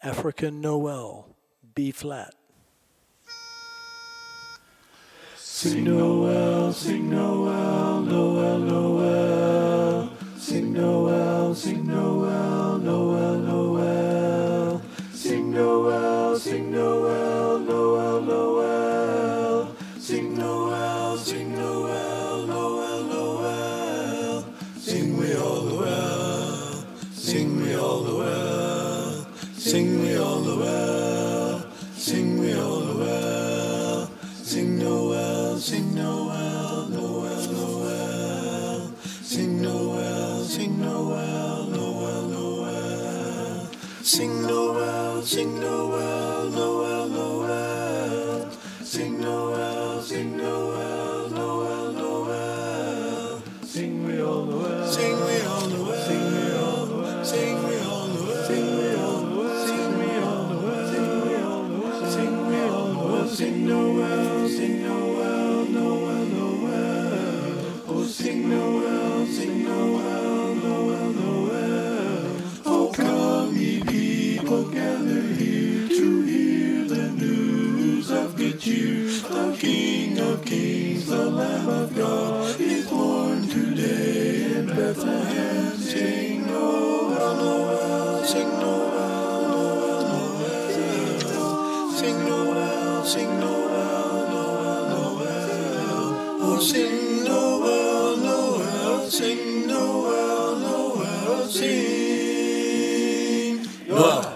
African Noel, B flat. Sing Noel, sing Noel, Noel, Noel. Sing Noel, sing Noel, Noel, Noel. Sing Noel, sing Noel, Noel, Noel. Sing Noel, sing Noel, Noel, Noel. Sing we all Noel, sing we all Noel, sing we all Noel, sing we all Noel. Sing Noel, sing Noel, Noel, Noel. Sing Noel, sing Noel, Noel, Noel. Sing Noel, sing Noel, Noel, Noel. Sing Noel, sing Noel, Noel, Noel. Sing we all Noel, sing we all Noel, sing we all Noel, sing we all Noel, sing we all Noel, sing we all Noel, sing we all Noel, sing we all Noel, sing Noel, sing Noel, Noel, Noel. Oh, sing Noel, sing Noel, Noel, Noel. Oh, come ye people, gather here to hear the news of good cheer. The King of Kings, the Lamb of God, is born today in Bethlehem. Sing Noel, Noel, sing Noel, Noel, Noel. Sing Noel, sing Noel, Noel, Noel. Oh, sing Noel, Noel, sing Noel, Noel, sing Noel.